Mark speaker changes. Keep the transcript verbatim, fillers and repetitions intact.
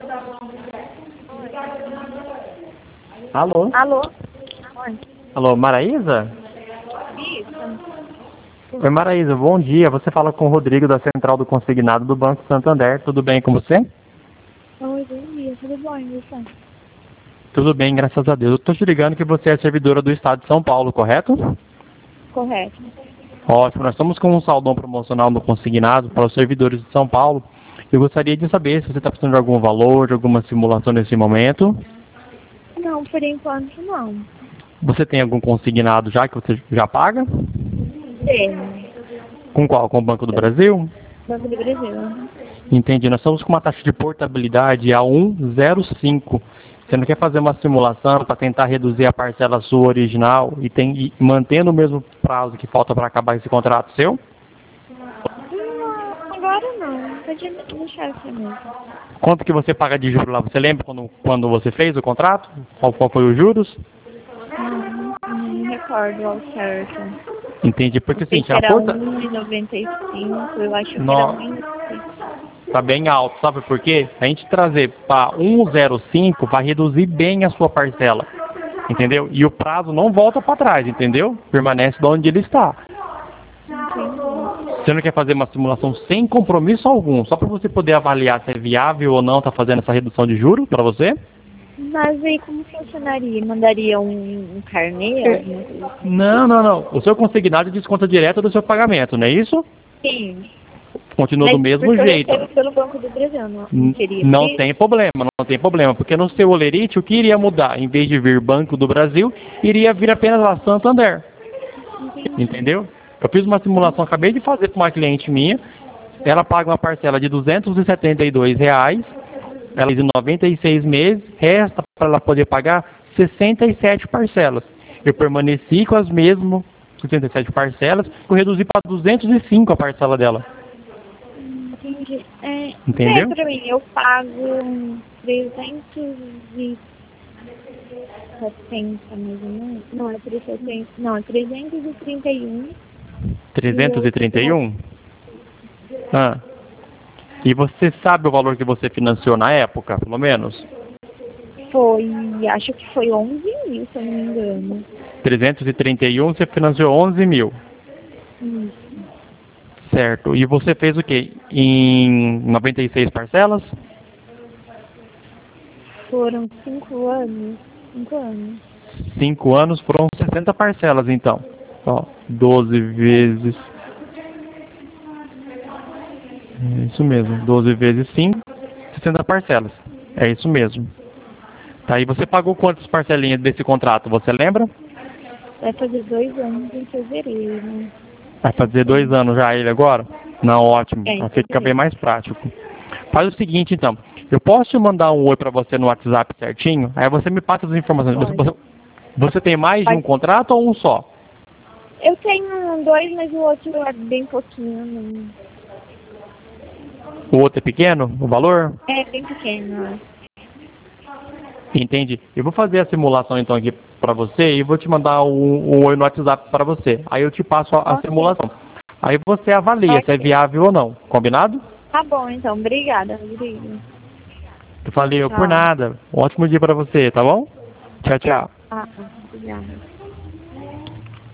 Speaker 1: Alô?
Speaker 2: Alô? Oi.
Speaker 1: Alô, Maraísa?
Speaker 2: Isso.
Speaker 1: Oi, Maraísa, bom dia. Você fala com o Rodrigo da Central do Consignado do Banco Santander. Tudo bem com você?
Speaker 2: Oi, bom dia. Tudo bom, e você?
Speaker 1: Tudo bem, graças a Deus. Eu estou te ligando que você é servidora do Estado de São Paulo, correto?
Speaker 2: Correto.
Speaker 1: Ótimo, nós estamos com um saldão promocional no consignado para os servidores de São Paulo. Eu gostaria de saber se você está precisando de algum valor, de alguma simulação nesse momento.
Speaker 2: Não, por enquanto não.
Speaker 1: Você tem algum consignado já que você já paga?
Speaker 2: Tenho.
Speaker 1: Com qual? Com o Banco do Brasil?
Speaker 2: Banco do Brasil.
Speaker 1: Entendi. Nós estamos com uma taxa de portabilidade a um vírgula zero cinco. Você não quer fazer uma simulação para tentar reduzir a parcela sua original e, tem, e mantendo o mesmo prazo que falta para acabar esse contrato seu?
Speaker 2: Não, agora não. Pode deixar assim mesmo.
Speaker 1: Quanto que você paga de juros lá? Você lembra quando, quando você fez o contrato? Qual, qual foi os juros?
Speaker 2: Não, não me recordo ao certo.
Speaker 1: Entendi, porque assim, a
Speaker 2: era
Speaker 1: porta...
Speaker 2: um vírgula noventa e cinco, eu acho que
Speaker 1: No...
Speaker 2: era um vírgula noventa e cinco.
Speaker 1: Tá bem alto, sabe por quê? A gente trazer para um vírgula zero cinco vai reduzir bem a sua parcela, entendeu? E o prazo não volta para trás, entendeu? Permanece de onde ele está.
Speaker 2: Entendi.
Speaker 1: Você não quer fazer uma simulação sem compromisso algum, só para você poder avaliar se é viável ou não tá fazendo essa redução de juros para você?
Speaker 2: Mas aí como funcionaria? Mandaria um, um carnê?
Speaker 1: É.
Speaker 2: Alguma coisa assim?
Speaker 1: Não, não, não. O seu consignado desconta direto do seu pagamento, não é isso?
Speaker 2: Sim.
Speaker 1: Continua
Speaker 2: Mas
Speaker 1: do mesmo
Speaker 2: porque
Speaker 1: jeito.
Speaker 2: eu recebo pelo Banco do Brasil, não, não queria.
Speaker 1: Não
Speaker 2: Isso?
Speaker 1: tem problema, não tem problema, porque no seu olerite o que iria mudar? Em vez de vir Banco do Brasil, iria vir apenas a Santander.
Speaker 2: Entendi.
Speaker 1: Entendeu? Eu fiz uma simulação, acabei de fazer para uma cliente minha. Ela paga uma parcela de duzentos e setenta e dois reais, ela de noventa e seis meses, resta para ela poder pagar sessenta e sete parcelas. Eu permaneci com as mesmas sessenta e sete parcelas, eu reduzi para duzentos e cinco a parcela dela.
Speaker 2: Entendi. É,
Speaker 1: Entendeu?
Speaker 2: é pra mim, eu pago trezentos e setenta mais ou menos. Não, é trezentos, não, é trezentos e trinta e um.
Speaker 1: trezentos e trinta e um? Ah. E você sabe o valor que você financiou na época, pelo menos?
Speaker 2: Foi, acho que foi onze mil, se eu não me engano.
Speaker 1: trezentos e trinta e um, você financiou onze mil.
Speaker 2: Isso.
Speaker 1: Certo. E você fez o quê? Em noventa e seis parcelas?
Speaker 2: Foram cinco anos. Cinco anos.
Speaker 1: cinco anos foram sessenta parcelas, então. Ó, doze vezes... É isso mesmo. doze vezes cinco, sessenta parcelas. É isso mesmo. Tá, e você pagou quantas parcelinhas desse contrato, você lembra?
Speaker 2: Vai fazer dois anos em fevereiro.
Speaker 1: Vai fazer dois anos já ele agora? Não, ótimo.
Speaker 2: É,
Speaker 1: Vai ficar bem mais prático. Faz o seguinte, então. Eu posso te mandar um oi pra você no WhatsApp certinho? Aí você me passa as informações. Você, você, você tem mais de um contrato ou um só?
Speaker 2: Eu tenho dois, mas o outro é bem pouquinho. Não...
Speaker 1: O outro é pequeno, o valor?
Speaker 2: É bem pequeno.
Speaker 1: Entendi. Eu vou fazer a simulação então aqui pra você e vou te mandar um, um oi no WhatsApp pra você. Aí eu te passo a, a
Speaker 2: Okay.
Speaker 1: simulação. Aí você avalia
Speaker 2: Okay.
Speaker 1: se é viável ou não. Combinado?
Speaker 2: Tá bom, então. Obrigada, Rodrigo.
Speaker 1: Valeu,
Speaker 2: Tchau.
Speaker 1: por nada. Um ótimo dia pra você, tá bom? Tchau, tchau.
Speaker 2: Ah, obrigada.